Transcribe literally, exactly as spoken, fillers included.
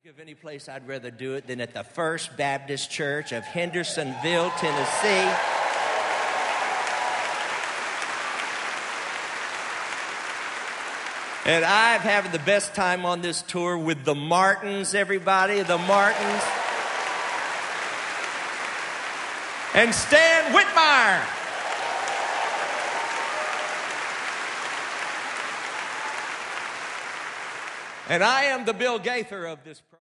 Of any place I'd rather do it than at the First Baptist Church of Hendersonville, Tennessee. And I'm having the best time on this tour with the Martins, everybody, the Martins. And Stan Whitmire. And I am the Bill Gaither of this program.